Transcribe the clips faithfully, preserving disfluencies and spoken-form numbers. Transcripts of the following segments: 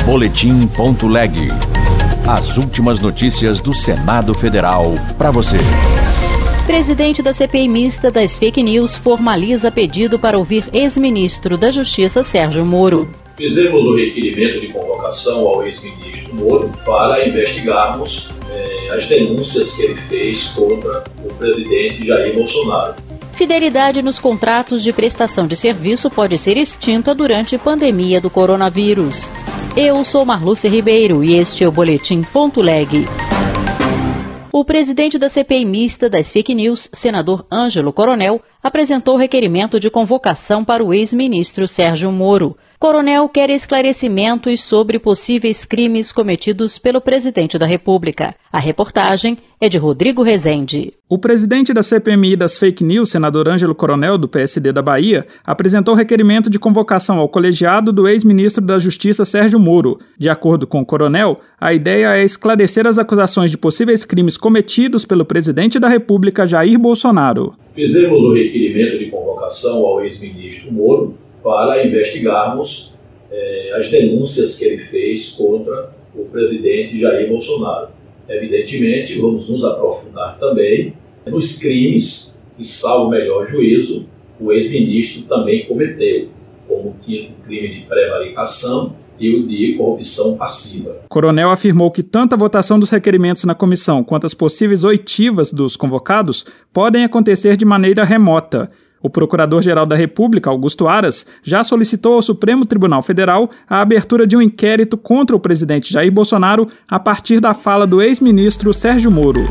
Boletim ponto leg. As últimas notícias do Senado Federal para você. Presidente da C P I mista das fake news formaliza pedido para ouvir ex-ministro da Justiça Sérgio Moro. Fizemos o requerimento de convocação ao ex-ministro Moro para investigarmos eh, as denúncias que ele fez contra o presidente Jair Bolsonaro. Fidelidade nos contratos de prestação de serviço pode ser extinta durante a pandemia do coronavírus. Eu sou Marluce Ribeiro e este é o Boletim ponto leg. O presidente da C P I mista das fake news, senador Ângelo Coronel, apresentou requerimento de convocação para o ex-ministro Sérgio Moro. Coronel quer esclarecimentos sobre possíveis crimes cometidos pelo presidente da República. A reportagem é de Rodrigo Rezende. O presidente da C P M I das fake news, senador Ângelo Coronel, do P S D da Bahia, apresentou requerimento de convocação ao colegiado do ex-ministro da Justiça Sérgio Moro. De acordo com o Coronel, a ideia é esclarecer as acusações de possíveis crimes cometidos pelo presidente da República, Jair Bolsonaro. Fizemos o requerimento de convocação ao ex-ministro Moro para investigarmos eh, as denúncias que ele fez contra o presidente Jair Bolsonaro. Evidentemente, vamos nos aprofundar também nos crimes que, salvo melhor juízo, o ex-ministro também cometeu, como o crime de prevaricação e o de corrupção passiva. Coronel afirmou que tanto a votação dos requerimentos na comissão quanto as possíveis oitivas dos convocados podem acontecer de maneira remota. O Procurador-Geral da República, Augusto Aras, já solicitou ao Supremo Tribunal Federal a abertura de um inquérito contra o presidente Jair Bolsonaro a partir da fala do ex-ministro Sérgio Moro.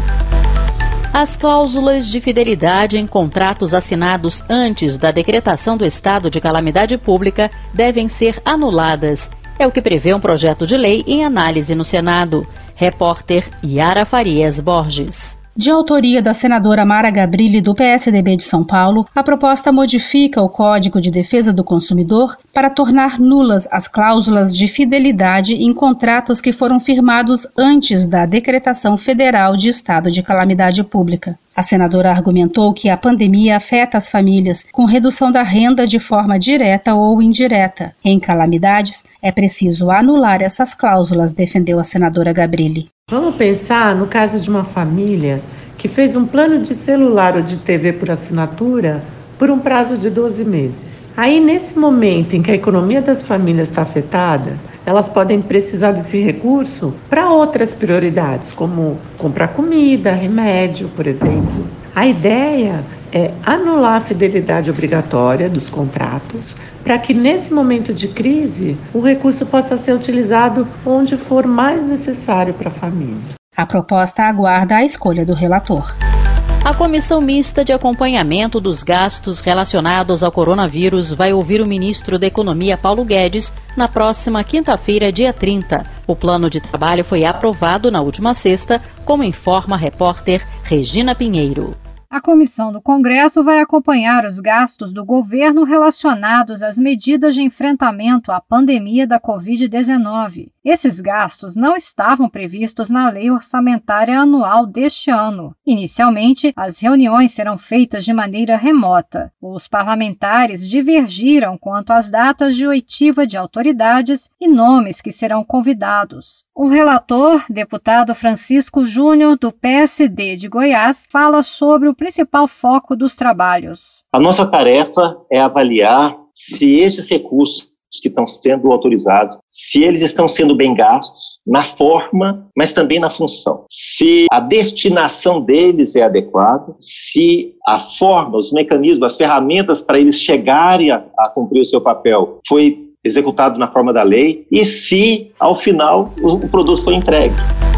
As cláusulas de fidelidade em contratos assinados antes da decretação do estado de calamidade pública devem ser anuladas. É o que prevê um projeto de lei em análise no Senado. Repórter Yara Farias Borges. De autoria da senadora Mara Gabrilli, do P S D B de São Paulo, a proposta modifica o Código de Defesa do Consumidor para tornar nulas as cláusulas de fidelidade em contratos que foram firmados antes da decretação federal de estado de calamidade pública. A senadora argumentou que a pandemia afeta as famílias com redução da renda de forma direta ou indireta. Em calamidades, é preciso anular essas cláusulas, defendeu a senadora Gabrilli. Vamos pensar no caso de uma família que fez um plano de celular ou de T V por assinatura por um prazo de doze meses. Aí, nesse momento em que a economia das famílias está afetada, elas podem precisar desse recurso para outras prioridades, como comprar comida, remédio, por exemplo. A ideia é anular a fidelidade obrigatória dos contratos para que, nesse momento de crise, o recurso possa ser utilizado onde for mais necessário para a família. A proposta aguarda a escolha do relator. A Comissão Mista de Acompanhamento dos Gastos Relacionados ao Coronavírus vai ouvir o ministro da Economia, Paulo Guedes, na próxima quinta-feira, dia trinta. O plano de trabalho foi aprovado na última sexta, como informa a repórter Regina Pinheiro. A comissão do Congresso vai acompanhar os gastos do governo relacionados às medidas de enfrentamento à pandemia da covid dezenove. Esses gastos não estavam previstos na Lei Orçamentária Anual deste ano. Inicialmente, as reuniões serão feitas de maneira remota. Os parlamentares divergiram quanto às datas de oitiva de autoridades e nomes que serão convidados. O relator, deputado Francisco Júnior, do P S D de Goiás, fala sobre o principal foco dos trabalhos. A nossa tarefa é avaliar se estes recursos que estão sendo autorizados, se eles estão sendo bem gastos, na forma, mas também na função. Se a destinação deles é adequada, se a forma, os mecanismos, as ferramentas para eles chegarem a, a cumprir o seu papel foi executado na forma da lei e se, ao final, o, o produto foi entregue.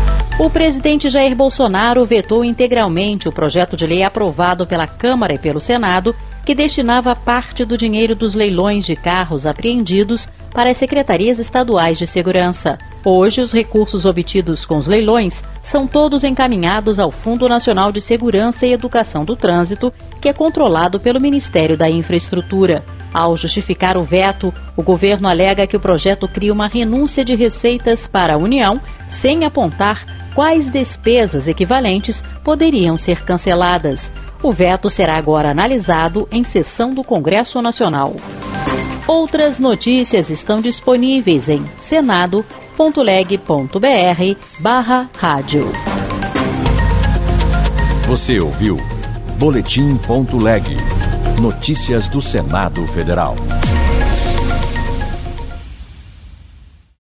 O presidente Jair Bolsonaro vetou integralmente o projeto de lei aprovado pela Câmara e pelo Senado, que destinava parte do dinheiro dos leilões de carros apreendidos para as secretarias estaduais de segurança. Hoje, os recursos obtidos com os leilões são todos encaminhados ao Fundo Nacional de Segurança e Educação do Trânsito, que é controlado pelo Ministério da Infraestrutura. Ao justificar o veto, o governo alega que o projeto cria uma renúncia de receitas para a União, sem apontar quais despesas equivalentes poderiam ser canceladas. O veto será agora analisado em sessão do Congresso Nacional. Outras notícias estão disponíveis em senado ponto leg ponto br barra rádio. Você ouviu Boletim ponto leg. Notícias do Senado Federal.